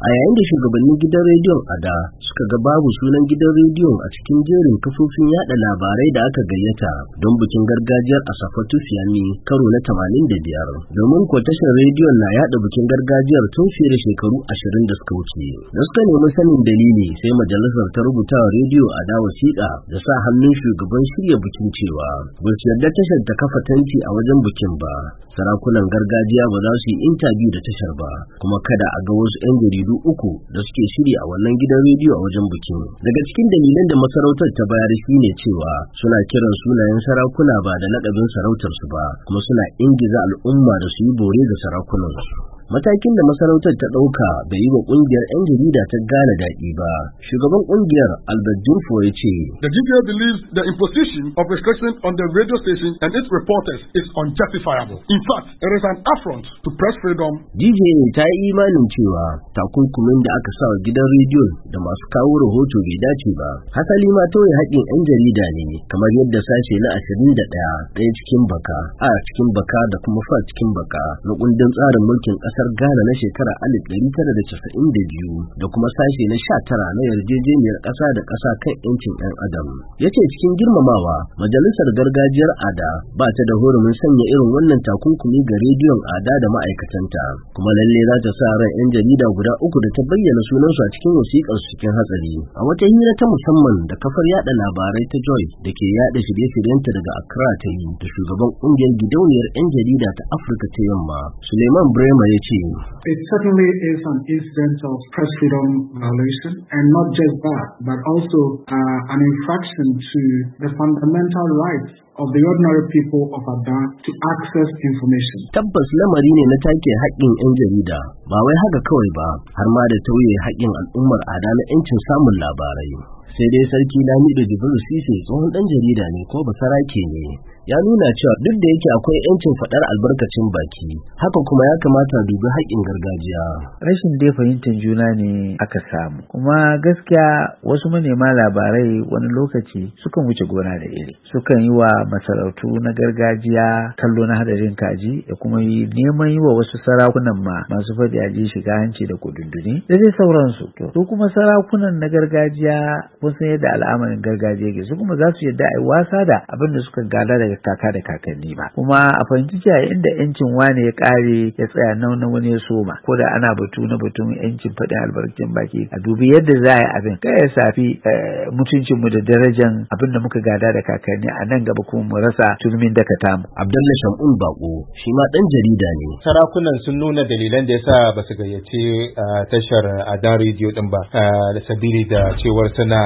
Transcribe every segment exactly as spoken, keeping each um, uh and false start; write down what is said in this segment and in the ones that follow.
A yayin da shugabannin gidan rediyon a da suka ga babu sunan gidan rediyon a cikin jerin kafofin yada labarai da aka gayyata don bikin gargajiyar Asafatu Fiyami karo na tamanin da biyar, domin ko tashar rediyon na yada bikin gargajiyar tun fiye da shekaru ashirin da suka wuce. Da suka nemi sanin dalili sai majalisar ta rubuta wa rediyo a da wasiƙa da sa hannun shugaban shirya bikin cewa ba su yarda tashar ta kafa tanti a wajen bikin ba, sarakunan gargajiya ba za su yi intabiyu da tashar ba, kuma kada a ga wasu 'yan jaridu uku da suke shiri a wannan gidan rediyo a wajen bikin. Daga cikin dalilan da masarautar ta bayar shine cewa suna kiran sunayen sarakuna ba da lakabin sarautar su ba, kuma suna ingiza al'umma da su yi bore ga sarakunan su. Matakin da masarautar ta ɗauka bai yi wa ƙungiyar 'yan jarida ta Ghana daɗi ba. Shugaban ƙungiyar Albert Jumfo ya ce, The G P A believes the imposition of restrictions on the radio station and its reporters is unjustifiable. In fact, it is an affront to press freedom. G J A ta yi imanin cewa takunkumin da aka sa wa gidan rediyo da masu kawo rahoto bai dace ba. Hasali ma tauye haƙƙin 'yan jarida ne, kamar yadda sashe na ashirin da ɗaya ɗaya cikin baka, a cikin baka da kuma fa cikin baka na kundin tsarin mulkin ƙasa kasar Ghana na shekara alif ɗari tara da casa'in da biyu da kuma sashe na sha tara na yarjejeniyar ƙasa da ƙasa kan 'yancin ɗan adam. Ya ce cikin girmamawa majalisar gargajiyar Ada ba ta da hurumin sanya irin wannan takunkumi ga rediyon Ada da ma'aikatanta, kuma lalle za ta sa ran 'yan jarida guda uku da ta bayyana sunansu a cikin wasiƙar su cikin hatsari. A wata hira ta musamman da kafar yada labarai ta Joy da ke yada shirye-shiryenta daga Accra ta yi da shugaban ƙungiyar gidauniyar 'yan jarida ta Afirka ta Yamma, Suleiman Brema ya It certainly is an incident of press freedom violation, and not just that, but also uh, an infraction to the fundamental rights of the ordinary people of Ada to access information. Tabbas lamari ne na take haƙƙin 'yan jarida, ba wai haka kawai ba, har ma da tauye haƙƙin al'ummar Ada na 'yancin samun labarai. Sai dai Sarki Lamido Jibril Sise tsohon ɗan jarida ne ko basarake ne, ya nuna cewa duk da yake akwai 'yancin faɗar albarkacin baki, haka kuma ya kamata dubi haƙƙin gargajiya. Rashin dai fahimtar juna ne aka samu, kuma gaskiya wasu manema labarai wani lokaci sukan wuce gona da iri, sukan yi wa masarautu na gargajiya kallo na hadarin kaji da kuma yi neman yi wa wasu sarakunan ma masu faɗi a ji shiga hanci da kudunduni da dai sauransu. To kuma sarakunan na gargajiya kun san yadda al'amarin gargajiya ke, su kuma za su yadda a yi wasa da abin da suka gada daga kaka da kakanni ba, kuma a fahimci cewa inda yancin wani ya kare ya tsaya nan na wani ya soma, ko da ana batu na batun yancin faɗin albarkacin baki a dubi yadda za a yi abin kai ya safi mutuncin mu da darajan abin da muka gada da kakanni a nan gaba kuma mu rasa turmin da ka tamu. Abdullahi Shamun Bako shi ma dan jarida ne. Sarakunan sun nuna dalilan da yasa ba su gayyace tashar Ada Radio din ba, da sabili da cewar suna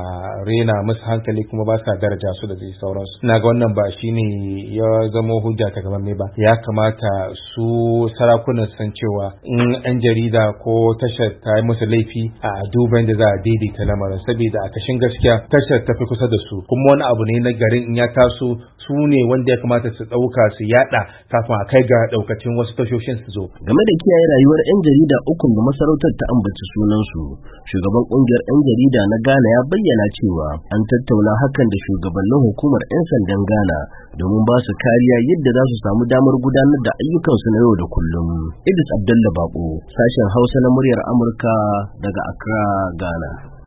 rena musu hankali kuma ba sa daraja su da dai sauransu. Na ga wannan ba shine ya zama hujja ta gaban mai ba, ya kamata su sarakunan san cewa in an jarida ko tashar ta yi musu laifi a duban da za a daidaita lamarin, saboda a kashin gaskiya tashar ta fi kusa da su, kuma wani abu ne na garin in ya taso su ne wanda ya kamata su ɗauka su yada kafin a kai ga ɗaukacin wasu tashoshin su zo. Game da kiyaye rayuwar 'yan jarida ukun da masarautar ta ambaci sunansu, shugaban ƙungiyar 'yan jarida na Ghana ya bayyana cewa an tattauna hakan da shugabannin hukumar 'yan sandan Ghana domin ba su kariya yadda za su samu damar gudanar da ayyukansu na yau da kullum. Idris Abdullah Bako, sashen Hausa na muryar Amurka daga Accra, Ghana.